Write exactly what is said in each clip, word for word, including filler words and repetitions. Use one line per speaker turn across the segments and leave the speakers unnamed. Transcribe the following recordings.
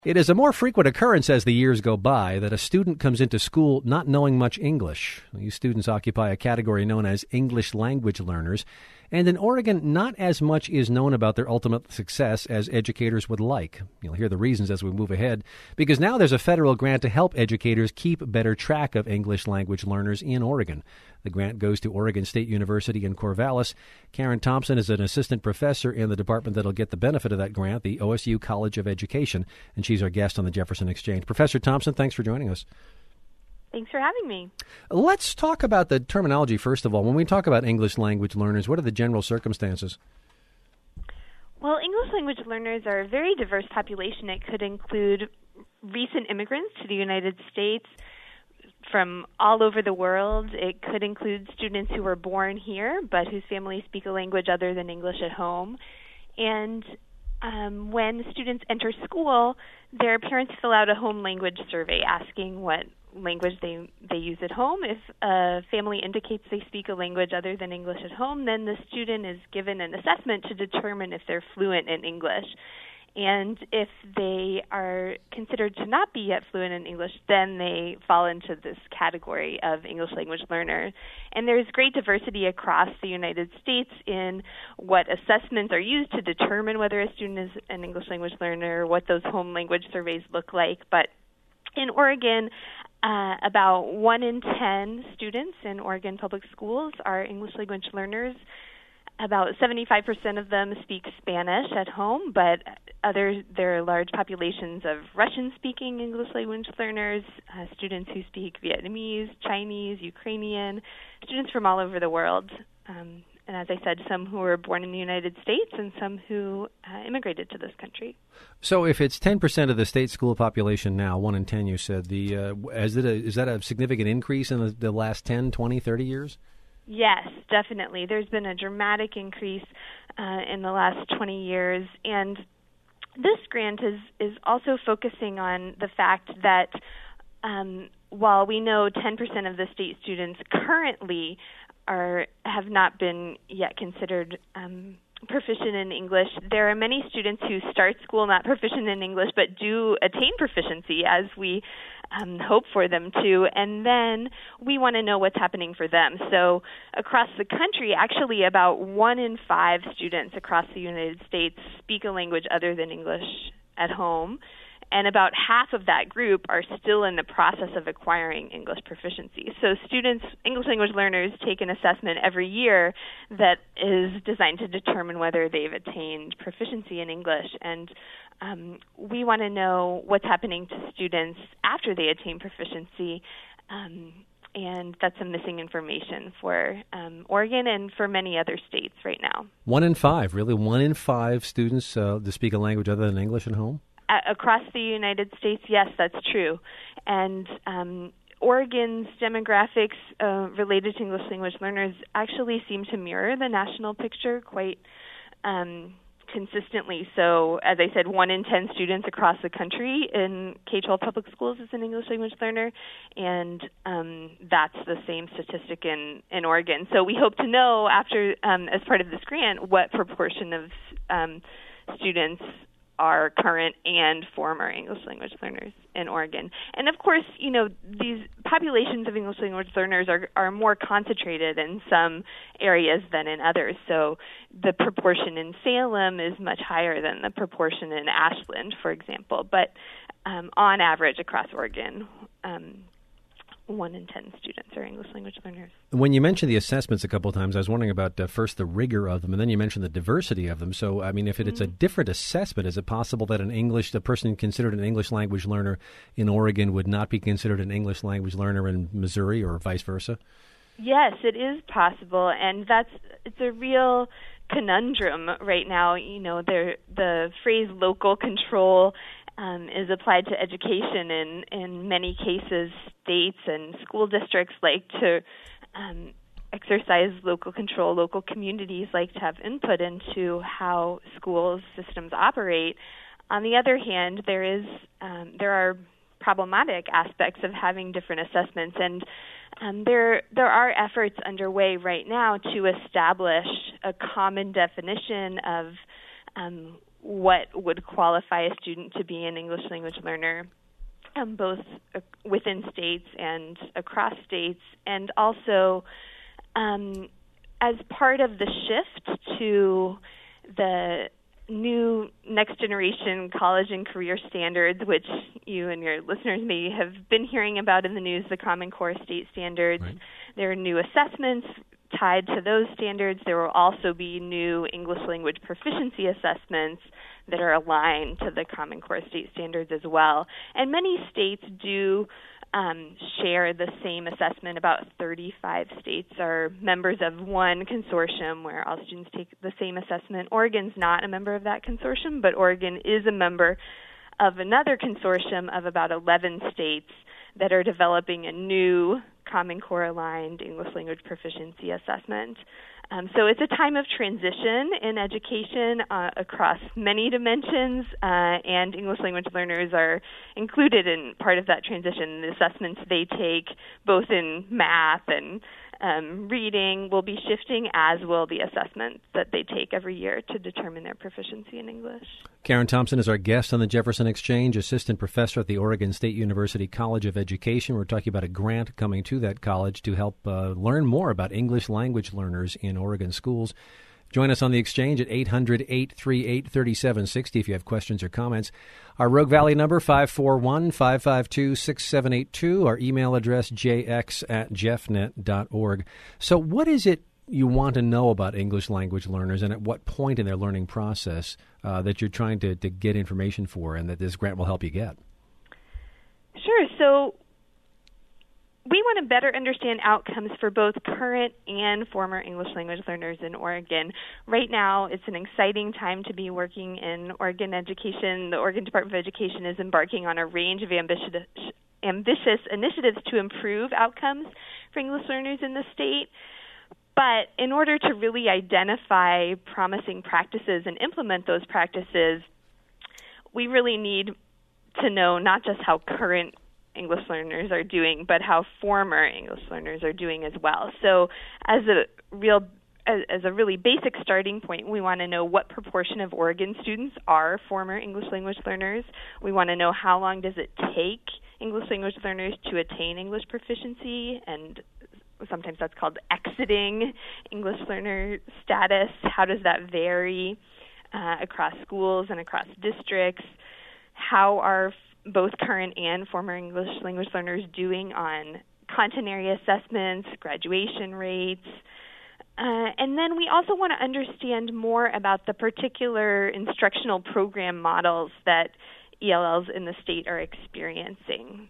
It is a more frequent occurrence as the years go by that a student comes into school not knowing much English. These students occupy a category known as English language learners. And in Oregon, not as much is known about their ultimate success as educators would like. You'll hear the reasons as we move ahead, because now there's a federal grant to help educators keep better track of English language learners in Oregon. The grant goes to Oregon State University in Corvallis. Karen Thompson is an assistant professor in the department that'll get the benefit of that grant, the O S U College of Education, and she's our guest on the Jefferson Exchange. Professor Thompson, thanks for joining us.
Thanks for having me.
Let's talk about the terminology, first of all. When we talk about English language learners, what are the general circumstances?
Well, English language learners are a very diverse population. It could include recent immigrants to the United States from all over the world. It could include students who were born here but whose families speak a language other than English at home. And um, when students enter school, their parents fill out a home language survey asking what language they they use at home. If a family indicates they speak a language other than English at home, then the student is given an assessment to determine if they're fluent in English. And if they are considered to not be yet fluent in English, then they fall into this category of English language learner. And there's great diversity across the United States in what assessments are used to determine whether a student is an English language learner, what those home language surveys look like. But in Oregon, uh, about one in ten students in Oregon public schools are English language learners. About seventy-five percent of them speak Spanish at home, but other, there are large populations of Russian-speaking English language learners, uh, students who speak Vietnamese, Chinese, Ukrainian, students from all over the world. Um, and as I said, some who were born in the United States and some who uh, immigrated to this country.
So if it's ten percent of the state school population now, one in ten you said, the uh, is, it a, is that a significant increase in the, the last ten, twenty, thirty years?
Yes, definitely. There's been a dramatic increase uh, in the last twenty years, and this grant is, is also focusing on the fact that um, while we know ten percent of the state students currently are have not been yet considered um, proficient in English, there are many students who start school not proficient in English but do attain proficiency as we um, hope for them to, and then we want to know what's happening for them. So across the country, actually about one in five students across the United States speak a language other than English at home, and about half of that group are still in the process of acquiring English proficiency. So students, English language learners, take an assessment every year that is designed to determine whether they've attained proficiency in English. And um, we want to know what's happening to students after they attain proficiency, um, and that's some missing information for um, Oregon and for many other states right now.
One in five, really? One in five students uh, to speak a language other than English at home?
Across the United States, yes, that's true. And um, Oregon's demographics uh, related to English language learners actually seem to mirror the national picture quite um, consistently. So, as I said, one in ten students across the country in K twelve public schools is an English language learner, and um, that's the same statistic in, in Oregon. So we hope to know after, um, as part of this grant, what proportion of um, students are current and former English language learners in Oregon. And of course, you know, these populations of English language learners are, are more concentrated in some areas than in others. So the proportion in Salem is much higher than the proportion in Ashland, for example. But um, on average across Oregon, um, one in ten students are English language learners.
When you mentioned the assessments a couple of times, I was wondering about uh, first the rigor of them, and then you mentioned the diversity of them. So, I mean, if it, mm-hmm. it's a different assessment, is it possible that an English, the person considered an English language learner in Oregon would not be considered an English language learner in Missouri, or vice versa?
Yes, it is possible, and that's it's a real conundrum right now. You know, there the phrase local control Um, is applied to education. In, in many cases, states and school districts like to um, exercise local control. Local communities like to have input into how school systems operate. On the other hand, there is um, there are problematic aspects of having different assessments, and um, there there are efforts underway right now to establish a common definition of um, what would qualify a student to be an English language learner, um, both uh, within states and across states, and also um, as part of the shift to the new next generation college and career standards, which you and your listeners may have been hearing about in the news, the Common Core state standards. Right. There are new assessments tied to those standards. There will also be new English language proficiency assessments that are aligned to the Common Core state standards as well. And many states do um, share the same assessment. About thirty-five states are members of one consortium where all students take the same assessment. Oregon's not a member of that consortium, but Oregon is a member of another consortium of about eleven states that are developing a new Common Core aligned English language proficiency assessment. Um, so it's a time of transition in education uh, across many dimensions, uh, and English language learners are included in part of that transition. The assessments they take, both in math and um, reading, will be shifting, as will the assessments that they take every year to determine their proficiency in English.
Karen Thompson is our guest on the Jefferson Exchange, assistant professor at the Oregon State University College of Education. We're talking about a grant coming to that college to help uh, learn more about English language learners in Oregon schools. Join us on the Exchange at eight hundred, eight three eight, three seven six zero if you have questions or comments. Our Rogue Valley number, five four one, five five two, six seven eight two. Our email address, j x at jeffnet dot org. So what is it you want to know about English language learners, and at what point in their learning process uh, that you're trying to, to get information for, and that this grant will help you get?
Sure. So we want to better understand outcomes for both current and former English language learners in Oregon. Right now, it's an exciting time to be working in Oregon education. The Oregon Department of Education is embarking on a range of ambitious, ambitious initiatives to improve outcomes for English learners in the state. But in order to really identify promising practices and implement those practices, we really need to know not just how current English learners are doing, but how former English learners are doing as well. So as a real as, as a really basic starting point, we want to know what proportion of Oregon students are former English language learners. We want to know how long does it take English language learners to attain English proficiency, and sometimes that's called exiting English learner status. How does that vary uh, across schools and across districts? How are both current and former English language learners doing on content area assessments, graduation rates? Uh, and then we also want to understand more about the particular instructional program models that E L Ls in the state are experiencing.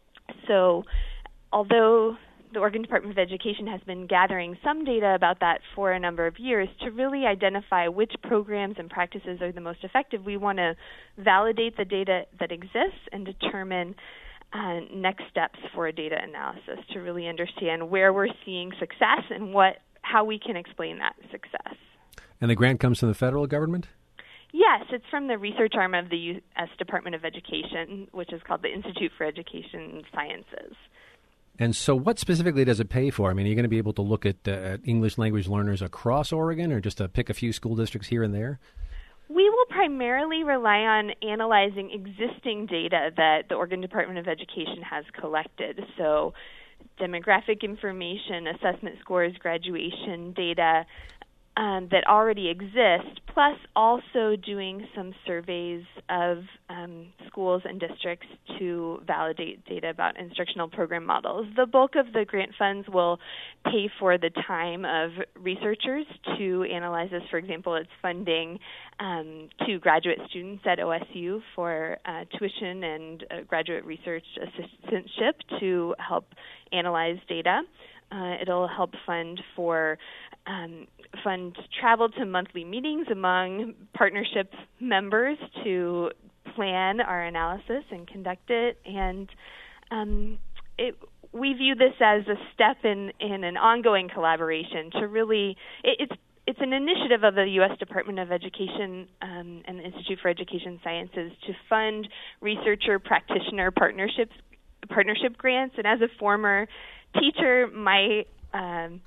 So although the Oregon Department of Education has been gathering some data about that for a number of years, to really identify which programs and practices are the most effective, we want to validate the data that exists and determine uh, next steps for a data analysis to really understand where we're seeing success and what how we can explain that success.
And the grant comes from the federal government?
Yes, it's from the research arm of the U S Department of Education, which is called the Institute for Education Sciences.
And so what specifically does it pay for? I mean, are you going to be able to look at, uh, at English language learners across Oregon, or just to pick a few school districts here and there?
We will primarily rely on analyzing existing data that the Oregon Department of Education has collected. So demographic information, assessment scores, graduation data um, that already exist, plus also doing some surveys of um, schools and districts to validate data about instructional program models. The bulk of the grant funds will pay for the time of researchers to analyze this. For example, it's funding um, to graduate students at O S U for uh, tuition and uh, graduate research assistantship to help analyze data. Uh, it'll help fund for um, fund travel to monthly meetings among partnership members to plan our analysis and conduct it. And um, it, we view this as a step in, in an ongoing collaboration to really it, it's it's an initiative of the U S Department of Education um, and the Institute for Education Sciences to fund researcher practitioner partnerships partnership grants. And as a former teacher, my um,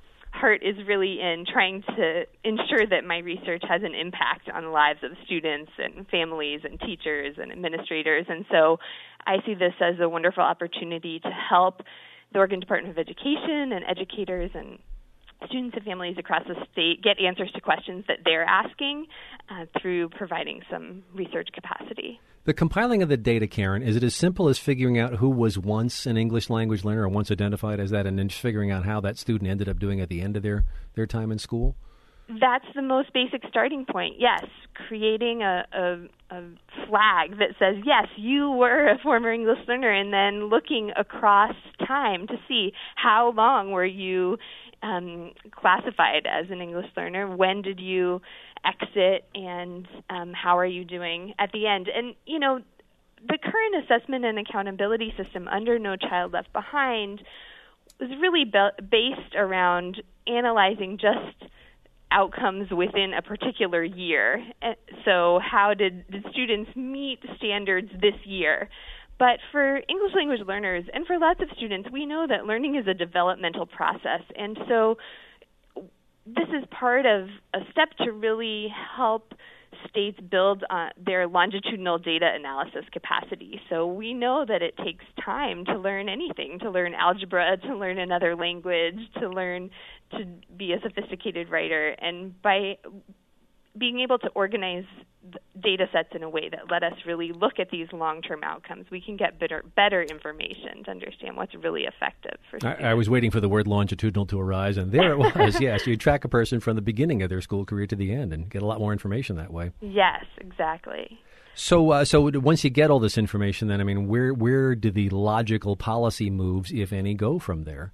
part is really in trying to ensure that my research has an impact on the lives of students and families and teachers and administrators. And so I see this as a wonderful opportunity to help the Oregon Department of Education and educators and students and families across the state get answers to questions that they're asking uh, through providing some research capacity.
The compiling of the data, Karen, is it as simple as figuring out who was once an English language learner or once identified as that, and then just figuring out how that student ended up doing at the end of their, their time in school?
That's the most basic starting point, yes. Creating a, a, a flag that says, yes, you were a former English learner, and then looking across time to see how long were you um, classified as an English learner, when did you exit, and um, how are you doing at the end. And, you know, the current assessment and accountability system under No Child Left Behind was really be- based around analyzing just outcomes within a particular year. So how did, did students meet standards this year? But for English language learners and for lots of students, we know that learning is a developmental process. And so this is part of a step to really help states build uh, their longitudinal data analysis capacity. So we know that it takes time to learn anything, to learn algebra, to learn another language, to learn to be a sophisticated writer. And by being able to organize data sets in a way that let us really look at these long-term outcomes, we can get better, better information to understand what's really effective for students.
I, I was waiting for the word longitudinal to arise, and there it was. Yes, you track a person from the beginning of their school career to the end and get a lot more information that way.
Yes, exactly.
So, uh, so once you get all this information, then, I mean, where where do the logical policy moves, if any, go from there?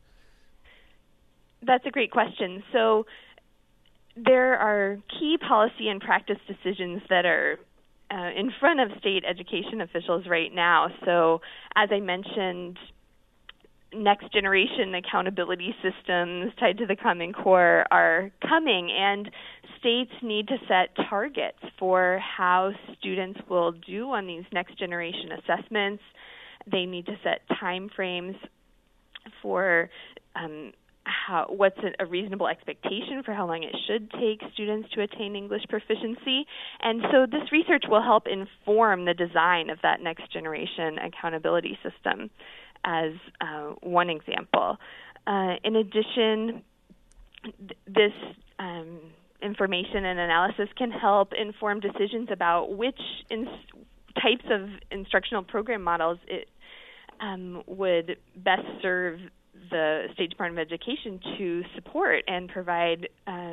That's a great question. So there are key policy and practice decisions that are uh, in front of state education officials right now. So as I mentioned, next generation accountability systems tied to the Common Core are coming, and states need to set targets for how students will do on these next generation assessments. They need to set time frames for um, How, what's a reasonable expectation for how long it should take students to attain English proficiency. And so this research will help inform the design of that next generation accountability system as uh, one example. Uh, in addition, th- this um, information and analysis can help inform decisions about which in- types of instructional program models it um, would best serve the State Department of Education to support and provide uh,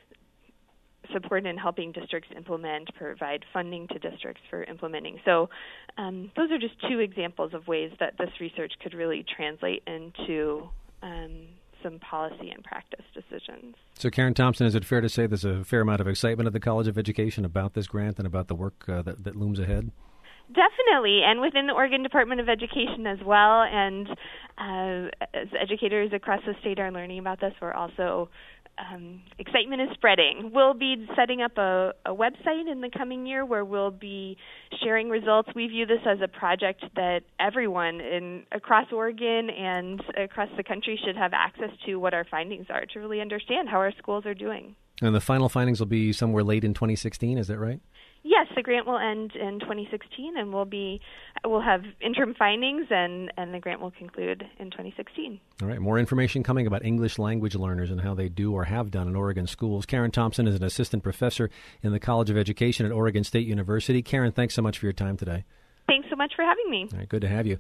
support in helping districts implement, provide funding to districts for implementing. So um, those are just two examples of ways that this research could really translate into um, some policy and practice decisions.
So, Karen Thompson, is it fair to say there's a fair amount of excitement at the College of Education about this grant and about the work uh, that, that looms ahead?
Definitely, and within the Oregon Department of Education as well. And uh, as educators across the state are learning about this, we're also um, excitement is spreading. We'll be setting up a, a website in the coming year where we'll be sharing results. We view this as a project that everyone in across Oregon and across the country should have access to what our findings are to really understand how our schools are doing.
And the final findings will be somewhere late in twenty sixteen, is that right?
Yes, the grant will end in twenty sixteen, and we'll be we'll have interim findings, and, and the grant will conclude in twenty sixteen.
All right, more information coming about English language learners and how they do or have done in Oregon schools. Karen Thompson is an assistant professor in the College of Education at Oregon State University. Karen, thanks so much for your time today.
Thanks so much for having me.
All right, good to have you.